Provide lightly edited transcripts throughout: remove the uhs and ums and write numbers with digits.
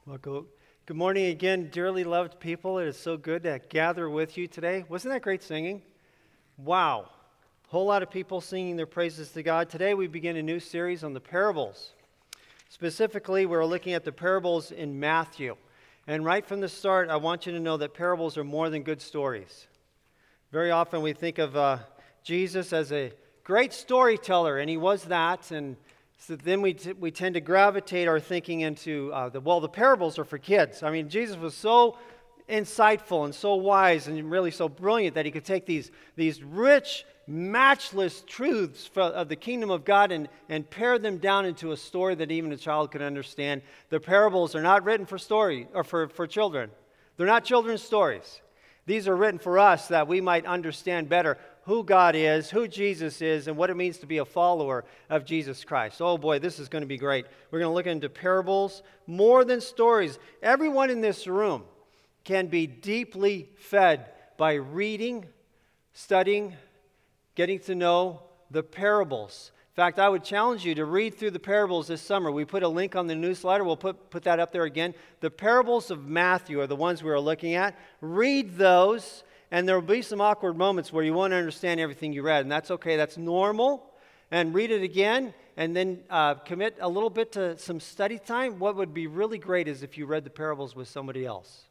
Well, good morning again, dearly loved people. It is so good to gather with you today. Wasn't that great singing? Wow. Whole lot of people singing their praises to God. Today we begin a new series on the parables. Specifically, we're looking at the parables in Matthew. And right from the start, I want you to know that parables are more than good stories. Very often we think of Jesus as a great storyteller, and he was that, and so then we tend to gravitate our thinking into, the parables are for kids. I mean, Jesus was so insightful and so wise and really so brilliant that he could take these rich, matchless truths of the kingdom of God and pare them down into a story that even a child could understand. The parables are not written for story or for children. They're not children's stories. These are written for us that we might understand better who God is, who Jesus is, and what it means to be a follower of Jesus Christ. Oh boy, this is going to be great. We're going to look into parables more than stories. Everyone in this room can be deeply fed by reading, studying, getting to know the parables. In fact, I would challenge you to read through the parables this summer. We put a link on the newsletter. We'll put that up there again. The parables of Matthew are the ones we are looking at. Read those. And there will be some awkward moments where you won't understand everything you read, and that's okay. That's normal. And read it again, and then commit a little bit to some study time. What would be really great is if you read the parables with somebody else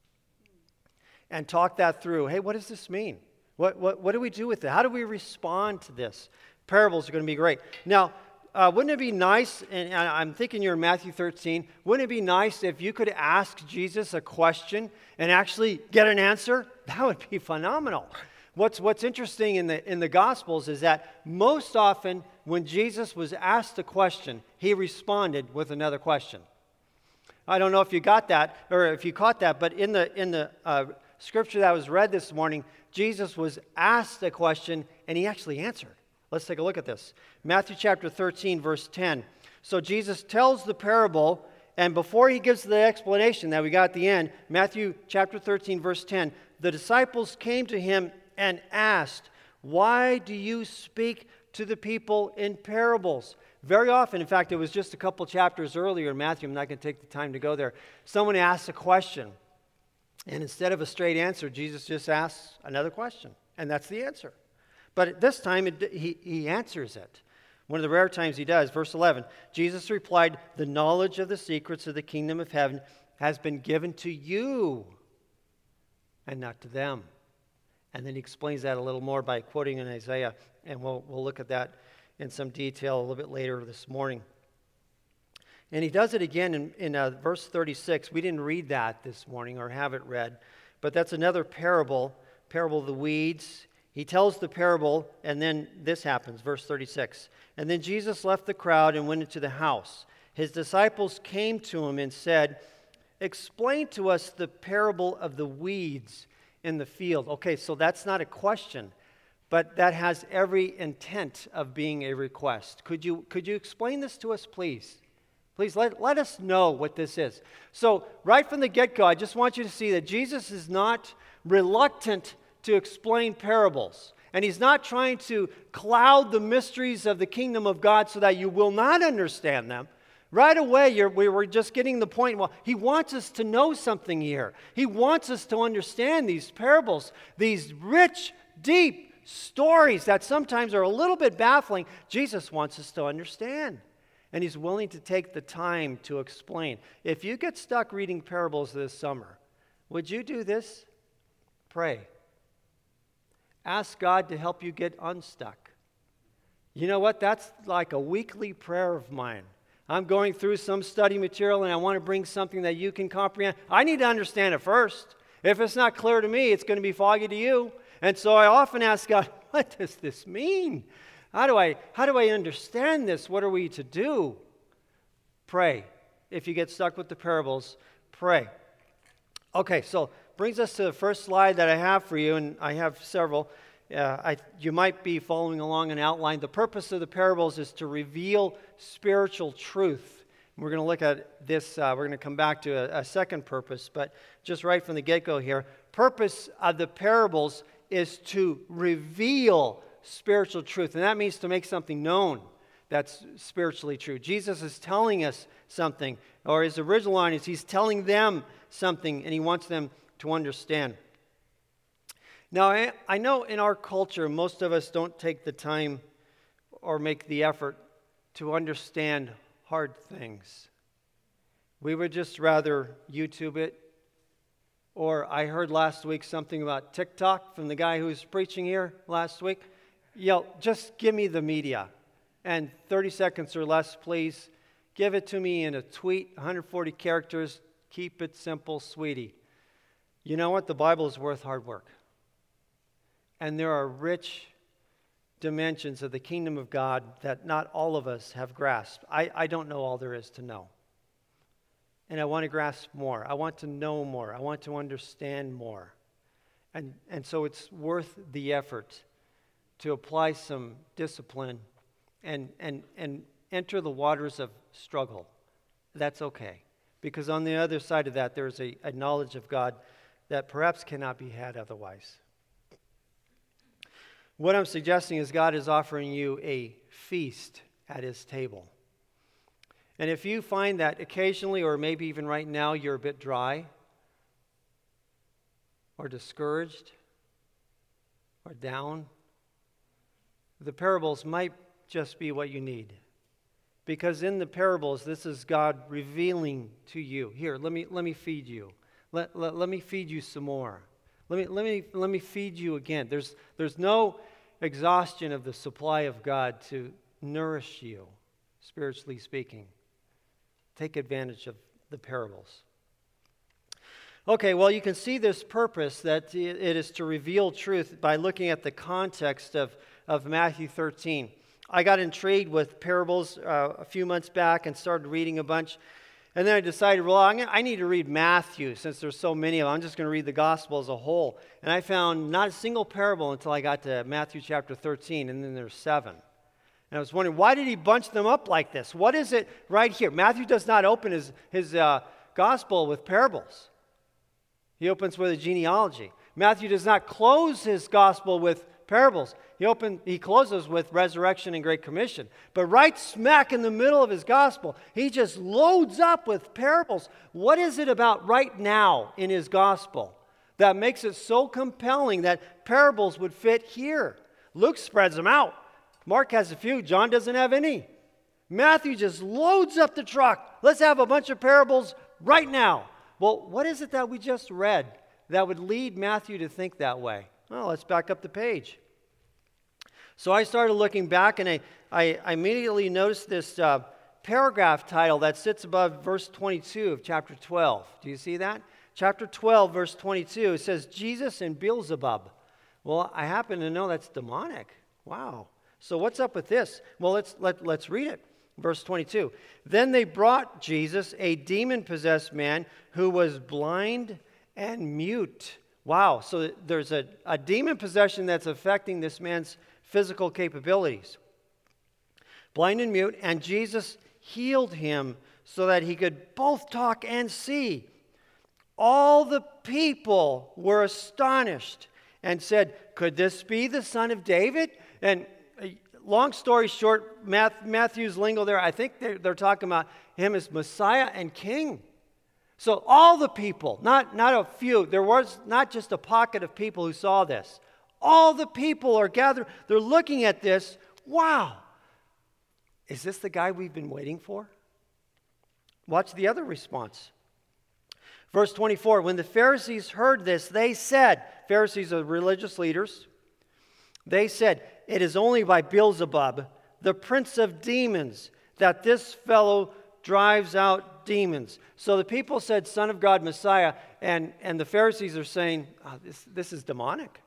and talk that through. Hey, what does this mean? What do we do with it? How do we respond to this? Parables are going to be great. Now, wouldn't it be nice, and I'm thinking you're in Matthew 13, wouldn't it be nice if you could ask Jesus a question and actually get an answer? That would be phenomenal. What's interesting in the Gospels is that most often when Jesus was asked a question, he responded with another question. I don't know if you got that or if you caught that, but in the scripture that was read this morning, Jesus was asked a question and he actually answered. Let's take a look at this. Matthew chapter 13, verse 10. So Jesus tells the parable, and before he gives the explanation that we got at the end, Matthew chapter 13, verse 10, the disciples came to him and asked, "Why do you speak to the people in parables?" Very often, in fact, it was just a couple chapters earlier in Matthew, I'm not going to take the time to go there, someone asks a question, and instead of a straight answer, Jesus just asks another question, and that's the answer. But at this time, he answers it. One of the rare times he does. Verse 11, Jesus replied, "The knowledge of the secrets of the kingdom of heaven has been given to you and not to them." And then he explains that a little more by quoting in Isaiah. And we'll look at that in some detail a little bit later this morning. And he does it again in verse 36. We didn't read that this morning or have it read. But that's another parable of the weeds. He tells the parable, and then this happens, verse 36. And then Jesus left the crowd and went into the house. His disciples came to him and said, "Explain to us the parable of the weeds in the field." Okay, so that's not a question, but that has every intent of being a request. Could you explain this to us, please? Please let us know what this is. So right from the get-go, I just want you to see that Jesus is not reluctant to explain parables. And he's not trying to cloud the mysteries of the kingdom of God so that you will not understand them. Right away, we were just getting the point, well, he wants us to know something here. He wants us to understand these parables, these rich, deep stories that sometimes are a little bit baffling. Jesus wants us to understand. And he's willing to take the time to explain. If you get stuck reading parables this summer, would you do this? Pray. Ask God to help you get unstuck. You know what? That's like a weekly prayer of mine. I'm going through some study material and I want to bring something that you can comprehend. I need to understand it first. If it's not clear to me, it's going to be foggy to you. And so I often ask God, what does this mean? How do I understand this? What are we to do? Pray. If you get stuck with the parables, pray. Okay, so brings us to the first slide that I have for you, and I have several. You might be following along an outline. The purpose of the parables is to reveal spiritual truth. We're going to look at this. We're going to come back to a second purpose, but just right from the get-go here, purpose of the parables is to reveal spiritual truth, and that means to make something known, that's spiritually true. Jesus is telling us something, or his original line is he's telling them something, and he wants them to understand. Now, I know in our culture, most of us don't take the time or make the effort to understand hard things. We would just rather YouTube it. Or I heard last week something about TikTok from the guy who was preaching here last week. Just give me the media. And 30 seconds or less, please. Give it to me in a tweet, 140 characters. Keep it simple, sweetie. You know what? The Bible is worth hard work. And there are rich dimensions of the kingdom of God that not all of us have grasped. I don't know all there is to know. And I want to grasp more. I want to know more. I want to understand more. And so it's worth the effort to apply some discipline and enter the waters of struggle. That's okay. Because on the other side of that, there's a knowledge of God that perhaps cannot be had otherwise. What I'm suggesting is God is offering you a feast at his table. And if you find that occasionally, or maybe even right now, you're a bit dry, or discouraged, or down, the parables might just be what you need. Because in the parables, this is God revealing to you. Here, let me feed you. Let me feed you some more. Let me feed you again. There's no exhaustion of the supply of God to nourish you, spiritually speaking. Take advantage of the parables. Okay, well, you can see this purpose that it is to reveal truth by looking at the context of Matthew 13. I got intrigued with parables a few months back and started reading a bunch. And then I decided, well, I need to read Matthew since there's so many of them. I'm just going to read the gospel as a whole. And I found not a single parable until I got to Matthew chapter 13, and then there's 7. And I was wondering, why did he bunch them up like this? What is it right here? Matthew does not open his gospel with parables. He opens with a genealogy. Matthew does not close his gospel with parables. He closes with resurrection and Great Commission. But right smack in the middle of his gospel, he just loads up with parables. What is it about right now in his gospel that makes it so compelling that parables would fit here? Luke spreads them out. Mark has a few. John doesn't have any. Matthew just loads up the truck. Let's have a bunch of parables right now. Well, what is it that we just read that would lead Matthew to think that way? Well, let's back up the page. So I started looking back, and I immediately noticed this paragraph title that sits above verse 22 of chapter 12. Do you see that? Chapter 12, verse 22, it says, Jesus and Beelzebub. Well, I happen to know that's demonic. Wow. So what's up with this? Well, let's read it. Verse 22. Then they brought Jesus a demon-possessed man who was blind and mute. Wow. So there's a demon possession that's affecting this man's physical capabilities. Blind and mute, and Jesus healed him so that he could both talk and see. All the people were astonished and said, could this be the son of David? And long story short, Matthew's lingo there, I think they're talking about him as Messiah and King. So all the people, not a few, there was not just a pocket of people who saw this. All the people are gathered. They're looking at this. Wow. Is this the guy we've been waiting for? Watch the other response. Verse 24, when the Pharisees heard this, they said, Pharisees are religious leaders, they said, it is only by Beelzebub, the prince of demons, that this fellow drives out demons. So the people said, Son of God, Messiah, and the Pharisees are saying, this is demonic.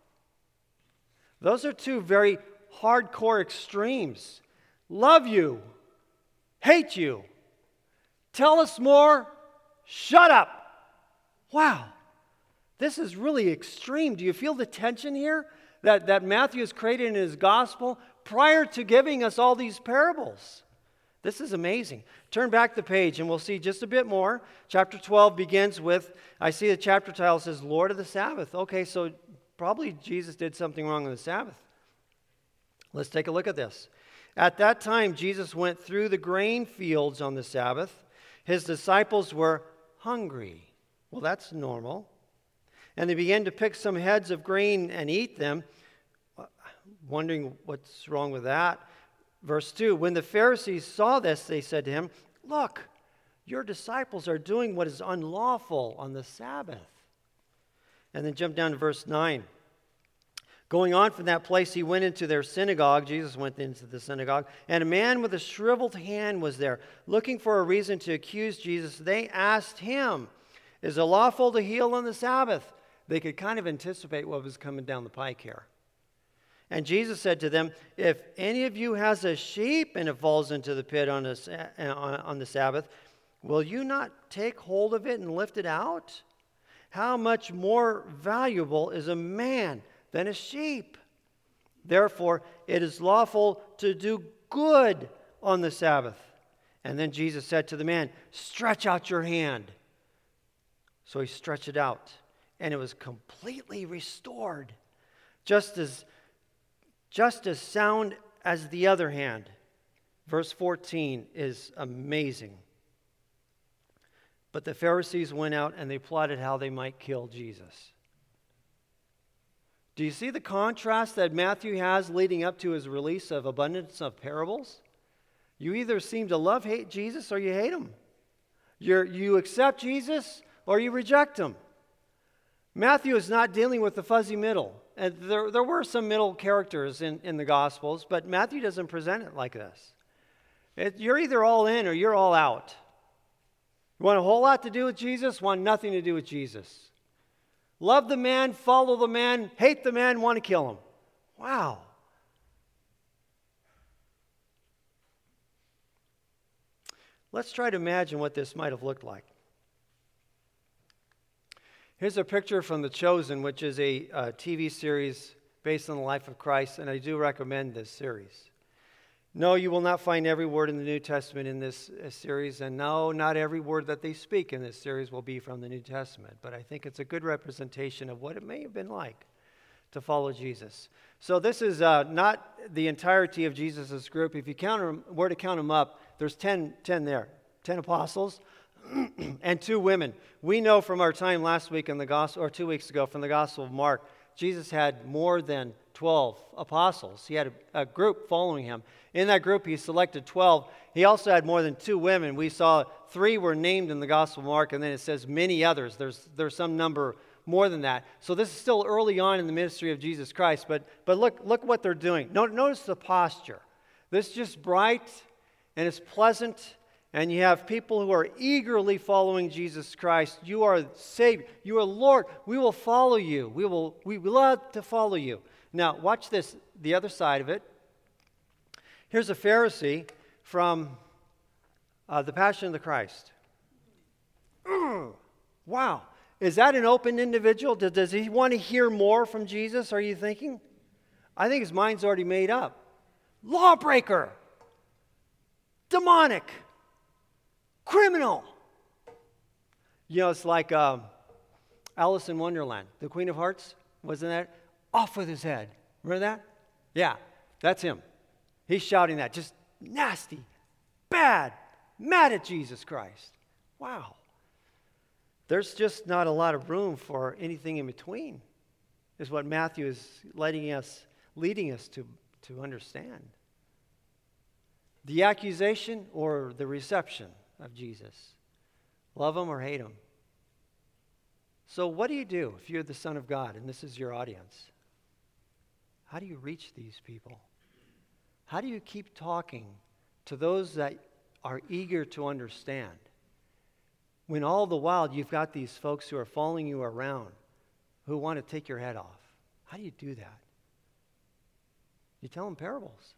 Those are two very hardcore extremes. Love you, hate you, tell us more, shut up. Wow, this is really extreme. Do you feel the tension here that Matthew has created in his gospel prior to giving us all these parables? This is amazing. Turn back the page and we'll see just a bit more. Chapter 12 begins with, I see the chapter title says, Lord of the Sabbath. Okay, so probably Jesus did something wrong on the Sabbath. Let's take a look at this. At that time, Jesus went through the grain fields on the Sabbath. His disciples were hungry. Well, that's normal. And they began to pick some heads of grain and eat them, wondering what's wrong with that. Verse 2, when the Pharisees saw this, they said to him, "Look, your disciples are doing what is unlawful on the Sabbath." And then jump down to verse 9. Going on from that place, he went into their synagogue. Jesus went into the synagogue. And a man with a shriveled hand was there. Looking for a reason to accuse Jesus, they asked him, "Is it lawful to heal on the Sabbath?" They could kind of anticipate what was coming down the pike here. And Jesus said to them, "If any of you has a sheep and it falls into the pit on the Sabbath, will you not take hold of it and lift it out? How much more valuable is a man than a sheep? Therefore, it is lawful to do good on the Sabbath." And then Jesus said to the man, "Stretch out your hand." So he stretched it out, and it was completely restored, just as sound as the other hand. Verse 14 is amazing. But the Pharisees went out and they plotted how they might kill Jesus. Do you see the contrast that Matthew has leading up to his release of abundance of parables? You either seem to hate Jesus or you hate him. You accept Jesus or you reject him. Matthew is not dealing with the fuzzy middle. And there were some middle characters in the Gospels, but Matthew doesn't present it like this. You're either all in or you're all out. You want a whole lot to do with Jesus, want nothing to do with Jesus. Love the man, follow the man, hate the man, want to kill him. Wow. Let's try to imagine what this might have looked like. Here's a picture from The Chosen, which is a TV series based on the life of Christ, and I do recommend this series. No, you will not find every word in the New Testament in this series, and no, not every word that they speak in this series will be from the New Testament, but I think it's a good representation of what it may have been like to follow Jesus. So this is not the entirety of Jesus' group. If you were to count them up, there's 10 there, 10 apostles, and 2 women. We know from our time last week in the gospel, or 2 weeks ago from the Gospel of Mark, Jesus had more than 12 apostles. He had a group following him. In that group, he selected 12. He also had more than 2 women. We saw 3 were named in the Gospel of Mark, and then it says many others. There's some number more than that. So this is still early on in the ministry of Jesus Christ, but look what they're doing. Notice the posture. This is just bright, and it's pleasant, and you have people who are eagerly following Jesus Christ. You are Savior. You are Lord. We will follow you. We love to follow you. Now, watch this, the other side of it. Here's a Pharisee from the Passion of the Christ. Wow. Is that an open individual? Does he want to hear more from Jesus, are you thinking? I think his mind's already made up. Lawbreaker. Demonic. Criminal. You know, it's like Alice in Wonderland, the Queen of Hearts, wasn't that? Off with his head. Remember that? Yeah, that's him. He's shouting that, just nasty, bad, mad at Jesus Christ. Wow. There's just not a lot of room for anything in between, is what Matthew is leading us to understand. The accusation or the reception of Jesus. Love him or hate him. So what do you do if you're the Son of God and this is your audience? How do you reach these people? How do you keep talking to those that are eager to understand? When all the while you've got these folks who are following you around who want to take your head off. How do you do that? You tell them parables.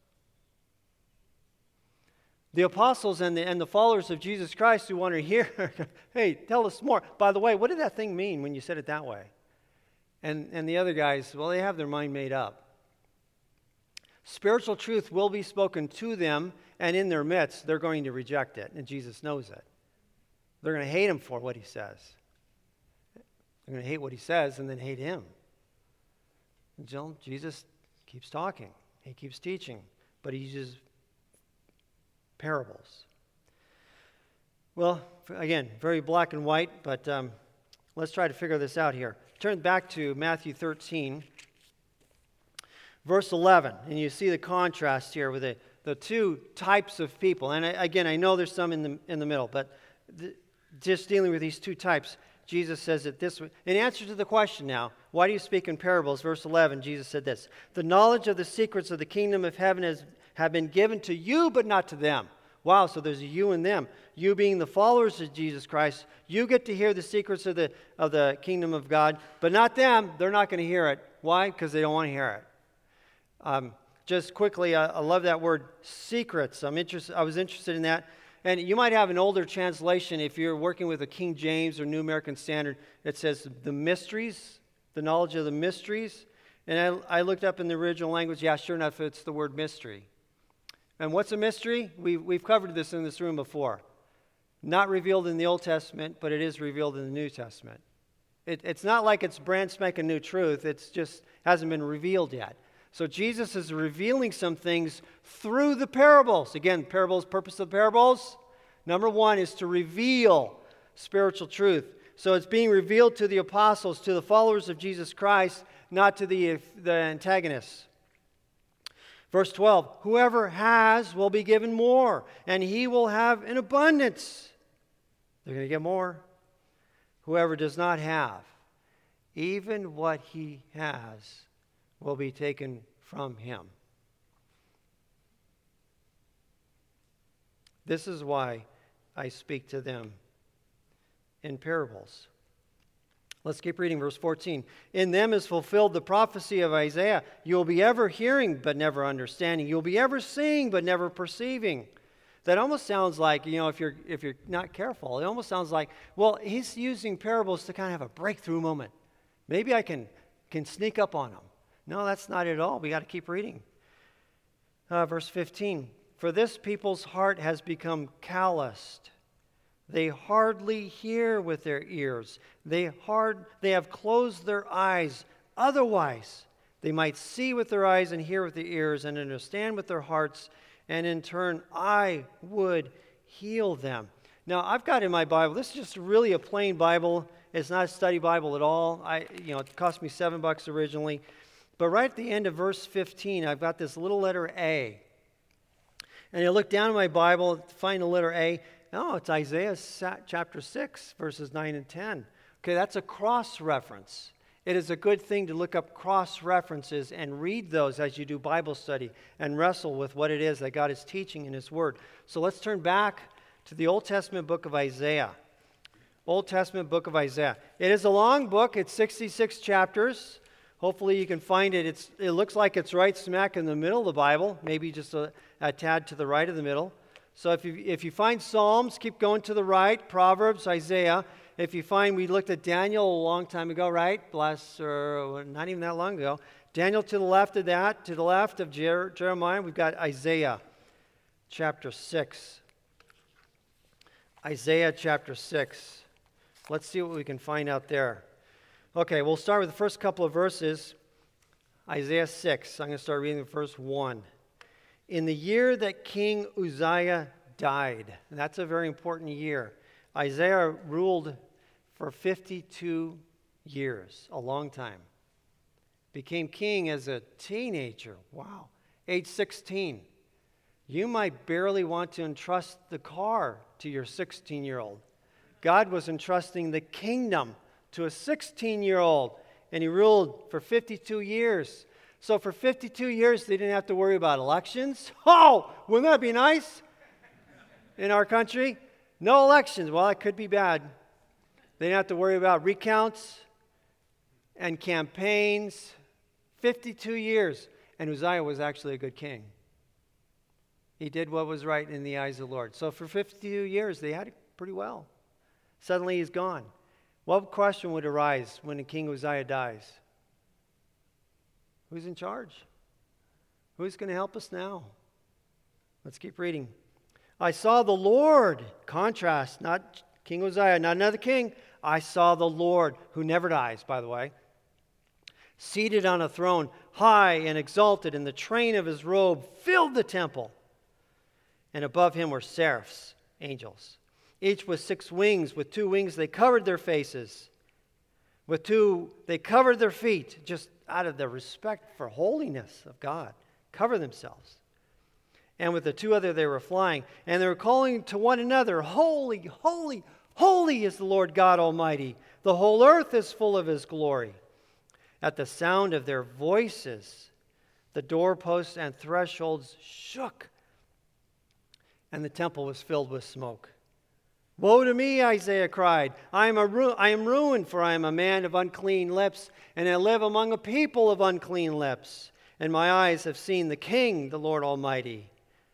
The apostles and the followers of Jesus Christ who want to hear, hey, tell us more. By the way, what did that thing mean when you said it that way? And the other guys, well, they have their mind made up. Spiritual truth will be spoken to them, and in their midst, they're going to reject it, and Jesus knows it. They're going to hate him for what he says. They're going to hate what he says and then hate him. Until Jesus keeps talking. He keeps teaching, but he uses parables. Well, again, very black and white, but let's try to figure this out here. Turn back to Matthew 13, verse 11, and you see the contrast here with the two types of people. And again, I know there's some in the middle, but just dealing with these two types, Jesus says it this way. In answer to the question now, why do you speak in parables? Verse 11, Jesus said this: the knowledge of the secrets of the kingdom of heaven have been given to you, but not to them. Wow, so there's a you and them. You being the followers of Jesus Christ, you get to hear the secrets of the kingdom of God, but not them. They're not going to hear it. Why? Because they don't want to hear it. Just quickly, I love that word, secrets. I was interested in that. And you might have an older translation if you're working with a King James or New American Standard. It says the mysteries, the knowledge of the mysteries. And I looked up in the original language. Yeah, sure enough, it's the word mystery. And what's a mystery? We've covered this in this room before. Not revealed in the Old Testament, but it is revealed in the New Testament. It's not like it's brand spanking new truth. It's just hasn't been revealed yet. So Jesus is revealing some things through the parables. Again, purpose of parables, number one, is to reveal spiritual truth. So it's being revealed to the apostles, to the followers of Jesus Christ, not to the antagonists. Verse 12, whoever has will be given more, and he will have an abundance. They're going to get more. Whoever does not have, even what he has will be taken from him. This is why I speak to them in parables. Let's keep reading verse 14. In them is fulfilled the prophecy of Isaiah. You will be ever hearing, but never understanding. You will be ever seeing, but never perceiving. That almost sounds like, if you're not careful, it almost sounds like, well, he's using parables to kind of have a breakthrough moment. Maybe I can sneak up on him. No, that's not it at all. We got to keep reading. Verse 15. For this people's heart has become calloused. They hardly hear with their ears. They have closed their eyes. Otherwise, they might see with their eyes and hear with their ears and understand with their hearts, and in turn, I would heal them. Now, I've got in my Bible, this is just really a plain Bible. It's not a study Bible at all. It cost me $7 originally. But right at the end of verse 15, I've got this little letter A. And I look down in my Bible to find the letter A. Oh, it's Isaiah chapter 6, verses 9 and 10. Okay, that's a cross-reference. It is a good thing to look up cross-references and read those as you do Bible study and wrestle with what it is that God is teaching in His Word. So let's turn back to the Old Testament book of Isaiah. Old Testament book of Isaiah. It is a long book. It's 66 chapters. Hopefully you can find it. It looks like it's right smack in the middle of the Bible, maybe just a tad to the right of the middle. So if you find Psalms, keep going to the right. Proverbs, Isaiah. If you find, we looked at Daniel a long time ago, right? Not even that long ago. Daniel to the left of that, to the left of Jeremiah, we've got Isaiah chapter 6. Isaiah chapter 6. Let's see what we can find out there. Okay, we'll start with the first couple of verses. Isaiah 6. I'm going to start reading verse 1. In the year that King Uzziah died, and that's a very important year, Isaiah ruled for 52 years, a long time. Became king as a teenager. Wow. Age 16. You might barely want to entrust the car to your 16-year-old. God was entrusting the kingdom to a 16-year-old, and he ruled for 52 years. So for 52 years, they didn't have to worry about elections. Oh, wouldn't that be nice in our country? No elections. Well, it could be bad. They didn't have to worry about recounts and campaigns. 52 years. And Uzziah was actually a good king. He did what was right in the eyes of the Lord. So for 52 years, they had it pretty well. Suddenly he's gone. What question would arise when King Uzziah dies? Who's in charge? Who's going to help us now? Let's keep reading. I saw the Lord, contrast, not King Uzziah, not another king. I saw the Lord, who never dies, by the way, seated on a throne, high and exalted, and the train of his robe filled the temple. and above him were seraphs, angels, each with 6 wings. With 2 wings they covered their faces. With 2 they covered their feet, just out of the respect for holiness of God. Cover themselves. And with the 2 other they were flying, and they were calling to one another, Holy, holy, holy is the Lord God Almighty. The whole earth is full of his glory. At the sound of their voices, the doorposts and thresholds shook, and the temple was filled with smoke. Woe to me, Isaiah cried. I am ruined, for I am a man of unclean lips, and I live among a people of unclean lips. And my eyes have seen the King, the Lord Almighty.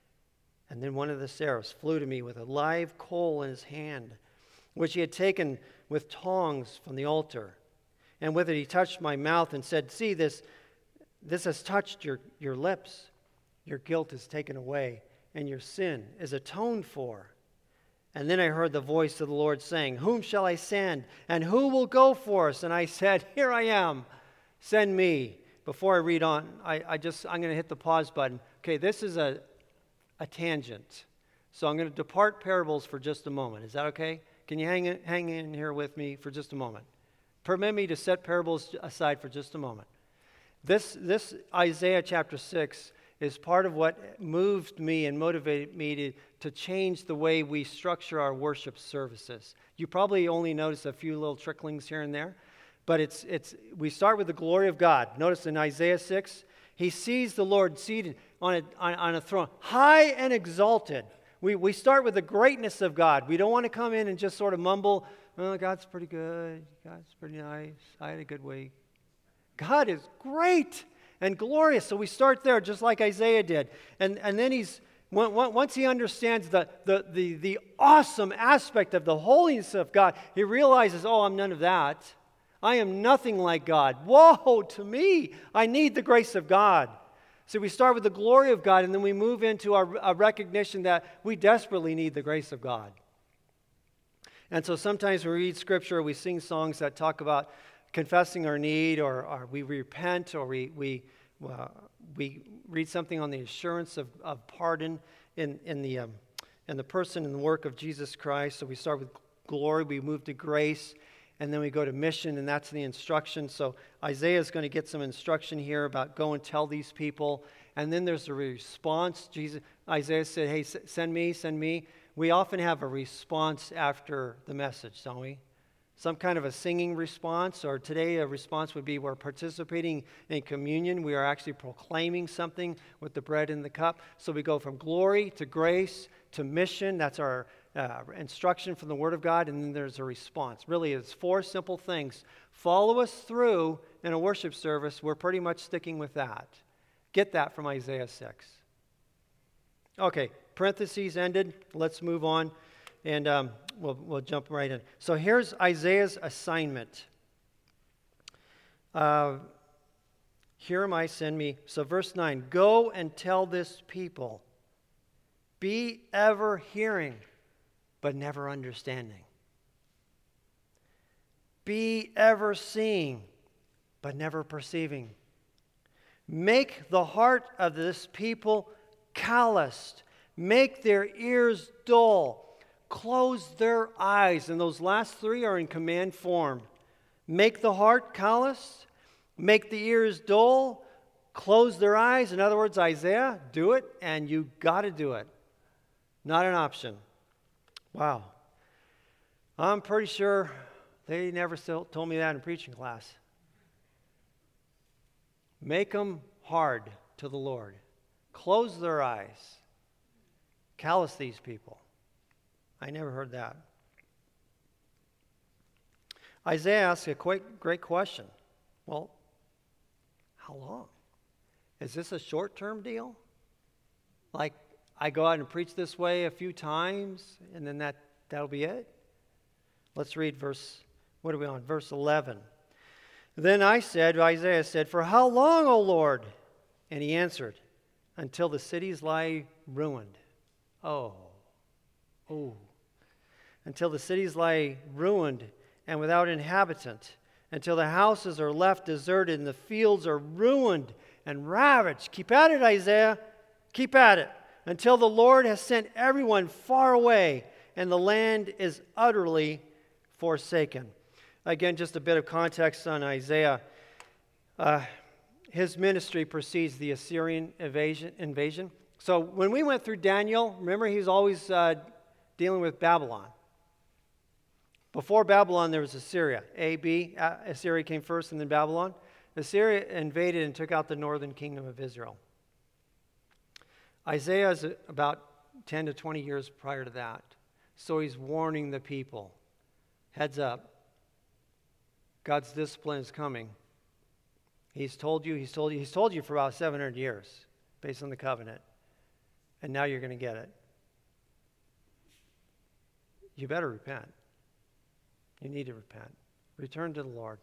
And then one of the seraphs flew to me with a live coal in his hand, which he had taken with tongs from the altar. And with it he touched my mouth and said, See, this has touched your lips. Your guilt is taken away, and your sin is atoned for. And then I heard the voice of the Lord saying, Whom shall I send, and who will go for us? And I said, Here I am, send me. Before I read on, I'm going to hit the pause button. Okay, this is a tangent. So I'm going to depart parables for just a moment. Is that okay? Can you hang in here with me for just a moment? Permit me to set parables aside for just a moment. This Isaiah chapter 6 is part of what moved me and motivated me to change the way we structure our worship services. You probably only notice a few little tricklings here and there, but we start with the glory of God. Notice in Isaiah 6, he sees the Lord seated on a throne, high and exalted. We start with the greatness of God. We don't want to come in and just sort of mumble, oh, God's pretty good, God's pretty nice, I had a good week. God is great and glorious. So we start there just like Isaiah did. And then once he understands the awesome aspect of the holiness of God, he realizes, oh, I'm none of that. I am nothing like God. Woe to me. I need the grace of God. So we start with the glory of God, and then we move into a recognition that we desperately need the grace of God. And so sometimes we read Scripture, we sing songs that talk about confessing our need, or we repent, or we read something on the assurance of pardon in the person and the work of Jesus Christ. So we start with glory, we move to grace, and then we go to mission, and that's the instruction. So Isaiah is going to get some instruction here about go and tell these people. And then there's a response. Isaiah said, hey, send me. We often have a response after the message, don't we? Some kind of a singing response, or today a response would be we're participating in communion. We are actually proclaiming something with the bread and the cup. So we go from glory to grace to mission. That's our instruction from the Word of God, and then there's a response. Really, it's 4 simple things. Follow us through in a worship service. We're pretty much sticking with that. Get that from Isaiah 6. Okay, parentheses ended. Let's move on, and we'll jump right in. So here's Isaiah's assignment. Here am I, send me. So verse 9, go and tell this people, be ever hearing, but never understanding. Be ever seeing, but never perceiving. Make the heart of this people calloused. Make their ears dull. Close their eyes. And those last 3 are in command form. Make the heart calloused. Make the ears dull. Close their eyes. In other words, Isaiah, do it, and you got to do it. Not an option. Wow. I'm pretty sure they never told me that in preaching class. Make them hard to the Lord. Close their eyes. Callous these people. I never heard that. Isaiah asks a great question. Well, how long? Is this a short-term deal? Like, I go out and preach this way a few times, and then that'll be it? Let's read verse 11. Then Isaiah said, for how long, O Lord? And he answered, until the cities lie ruined. Oh. Until the cities lie ruined and without inhabitant, until the houses are left deserted and the fields are ruined and ravaged. Keep at it, Isaiah. Keep at it. until the Lord has sent everyone far away, and the land is utterly forsaken. Again, just a bit of context on Isaiah. His ministry precedes the Assyrian invasion. So when we went through Daniel, remember he's always dealing with Babylon. Before Babylon, there was Assyria. Assyria came first and then Babylon. Assyria invaded and took out the northern kingdom of Israel. Isaiah is about 10 to 20 years prior to that. So he's warning the people. Heads up. God's discipline is coming. He's told you for about 700 years based on the covenant. And now you're going to get it. You better repent. You need to repent. Return to the Lord.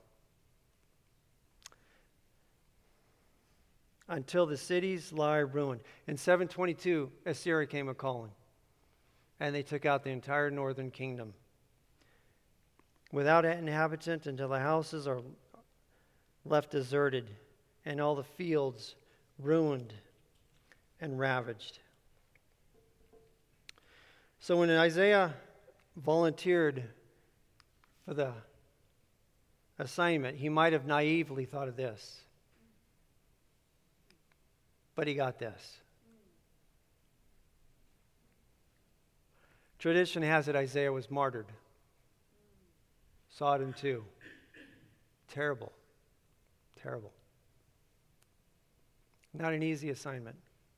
Until the cities lie ruined. In 722, Assyria came a-calling. And they took out the entire northern kingdom. Without an inhabitant until the houses are left deserted and all the fields ruined and ravaged. So when Isaiah volunteered for the assignment, he might have naively thought of this. But he got this. Tradition has it Isaiah was martyred. Sodom too. Terrible. Terrible. Not an easy assignment.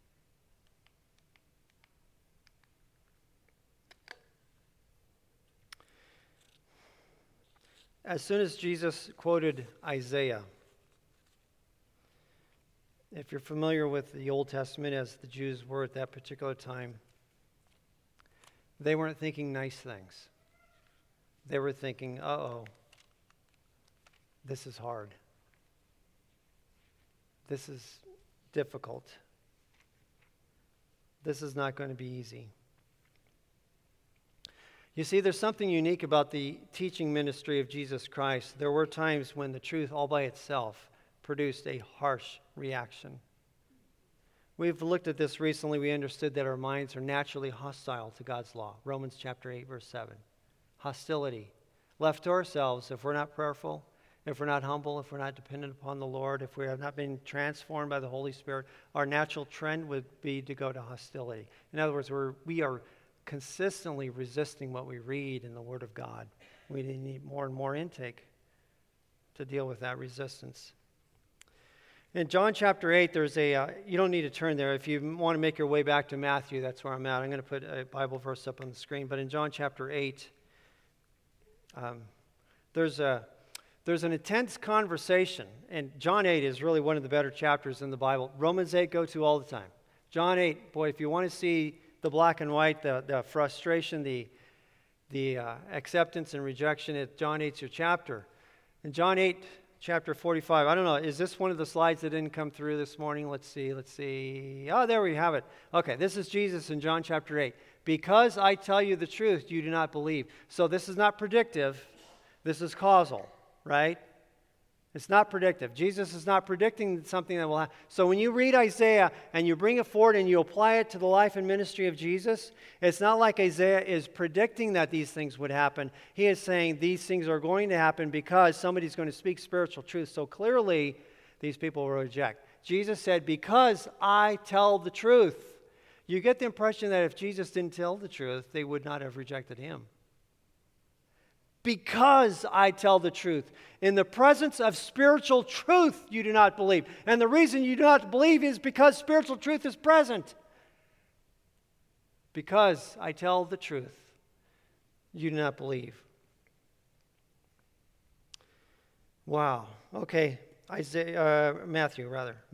As soon as Jesus quoted Isaiah, if you're familiar with the Old Testament as the Jews were at that particular time, they weren't thinking nice things. They were thinking, this is hard. This is difficult. This is not going to be easy. You see, there's something unique about the teaching ministry of Jesus Christ. There were times when the truth all by itself produced a harsh reaction. We've looked at this recently. We understood that our minds are naturally hostile to God's law. Romans chapter 8, verse 7. Hostility. Left to ourselves, if we're not prayerful, if we're not humble, if we're not dependent upon the Lord, if we have not been transformed by the Holy Spirit, our natural trend would be to go to hostility. In other words, we are consistently resisting what we read in the Word of God. We need more and more intake to deal with that resistance. In John chapter 8, there's you don't need to turn there. If you want to make your way back to Matthew, that's where I'm at. I'm going to put a Bible verse up on the screen. But in John chapter 8, there's an intense conversation. And John 8 is really one of the better chapters in the Bible. Romans 8 go to all the time. John 8, boy, if you want to see the black and white, the frustration, the acceptance and rejection, John 8's your chapter. In John 8, chapter 45, I don't know, is this one of the slides that didn't come through this morning? Let's see. Oh, there we have it. Okay, this is Jesus in John chapter 8. Because I tell you the truth, you do not believe. So this is not predictive. This is causal, right? It's not predictive. Jesus is not predicting something that will happen. So when you read Isaiah and you bring it forward and you apply it to the life and ministry of Jesus, it's not like Isaiah is predicting that these things would happen. He is saying these things are going to happen because somebody's going to speak spiritual truth. So clearly, these people will reject. Jesus said, because I tell the truth. You get the impression that if Jesus didn't tell the truth, they would not have rejected him. Because I tell the truth. In the presence of spiritual truth, you do not believe. And the reason you do not believe is because spiritual truth is present. Because I tell the truth, you do not believe. Wow. Okay. Matthew.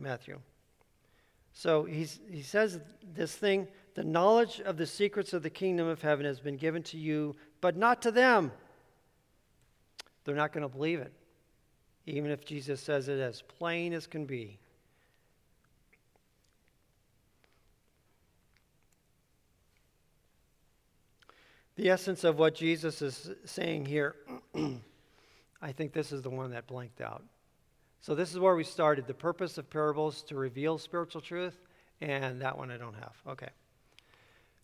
So he says this thing, the knowledge of the secrets of the kingdom of heaven has been given to you, but not to them. They're not going to believe it, even if Jesus says it as plain as can be. The essence of what Jesus is saying here, I think this is the one that blanked out. So this is where we started. The purpose of parables to reveal spiritual truth, and that one I don't have. Okay.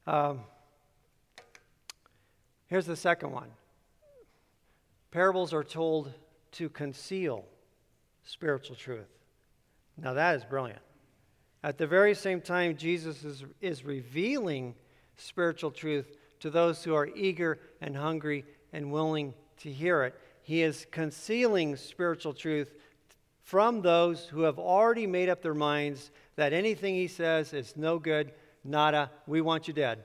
Here's the second one. Parables are told to conceal spiritual truth. Now that is brilliant. At the very same time, Jesus is revealing spiritual truth to those who are eager and hungry and willing to hear it. He is concealing spiritual truth from those who have already made up their minds that anything he says is no good, nada, we want you dead.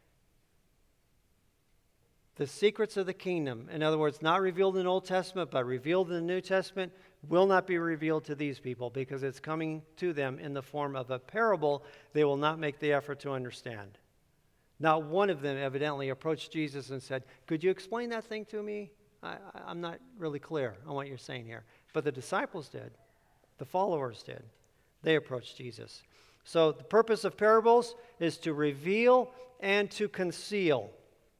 The secrets of the kingdom, in other words, not revealed in the Old Testament, but revealed in the New Testament, will not be revealed to these people because it's coming to them in the form of a parable they will not make the effort to understand. Not one of them evidently approached Jesus and said, could you explain that thing to me? I'm not really clear on what you're saying here. But the disciples did. The followers did. They approached Jesus. So the purpose of parables is to reveal and to conceal.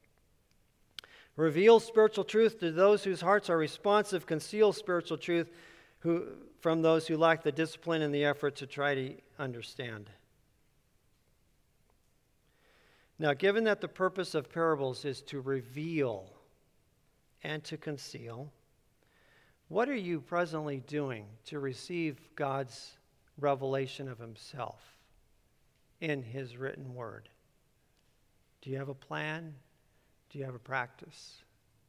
Reveal spiritual truth to those whose hearts are responsive. Conceal spiritual truth from those who lack the discipline and the effort to try to understand. Now, given that the purpose of parables is to reveal and to conceal, what are you presently doing to receive God's revelation of himself in his written word? Do you have a plan? Do you have a practice?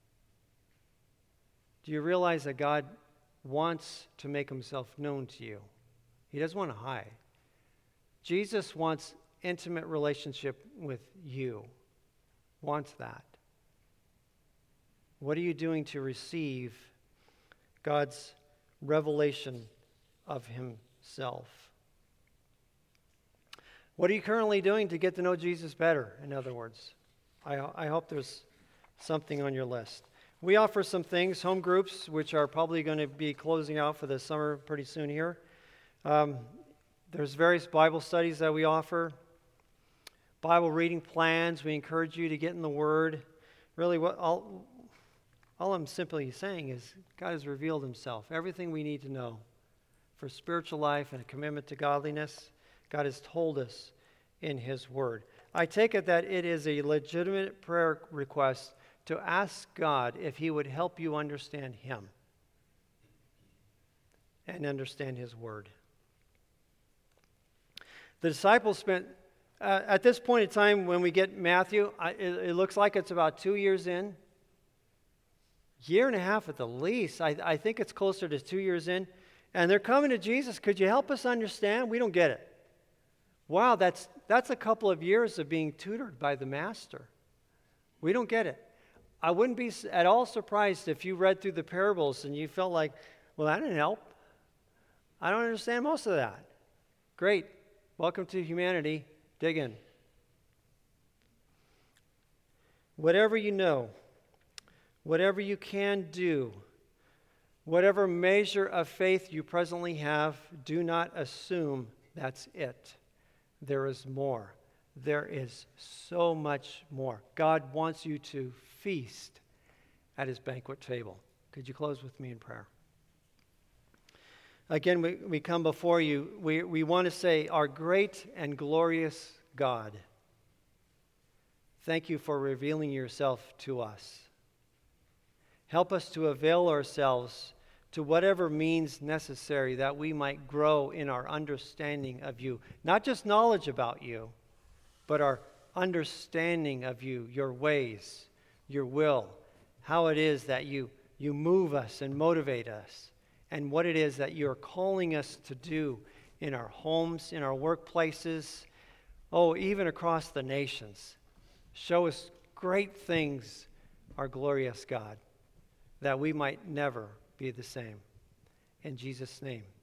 Do you realize that God wants to make himself known to you? He doesn't want to hide. Jesus wants intimate relationship with you. Wants that. What are you doing to receive God's revelation of himself? What are you currently doing to get to know Jesus better, in other words? I hope there's something on your list. We offer some things, home groups, which are probably going to be closing out for the summer pretty soon here. There's various Bible studies that we offer. Bible reading plans. We encourage you to get in the Word. Really, all I'm simply saying is God has revealed himself. Everything we need to know for spiritual life and a commitment to godliness, God has told us in his Word. I take it that it is a legitimate prayer request to ask God if he would help you understand him and understand his Word. The disciples spent, at this point in time when we get Matthew, it looks like it's about 2 years in. Year and a half at the least. I think it's closer to 2 years in. And they're coming to Jesus. Could you help us understand? We don't get it. Wow, that's a couple of years of being tutored by the master. We don't get it. I wouldn't be at all surprised if you read through the parables and you felt like, well, that didn't help. I don't understand most of that. Great. Welcome to humanity. Dig in. Whatever you know, whatever you can do, whatever measure of faith you presently have, do not assume that's it. There is more. There is so much more. God wants you to feast at his banquet table. Could you close with me in prayer? Again, we come before you. We want to say, our great and glorious God, thank you for revealing yourself to us. Help us to avail ourselves to whatever means necessary that we might grow in our understanding of you. Not just knowledge about you, but our understanding of you, your ways, your will, how it is that you move us and motivate us, and what it is that you're calling us to do in our homes, in our workplaces, even across the nations. Show us great things, our glorious God, that we might never be the same. In Jesus' name.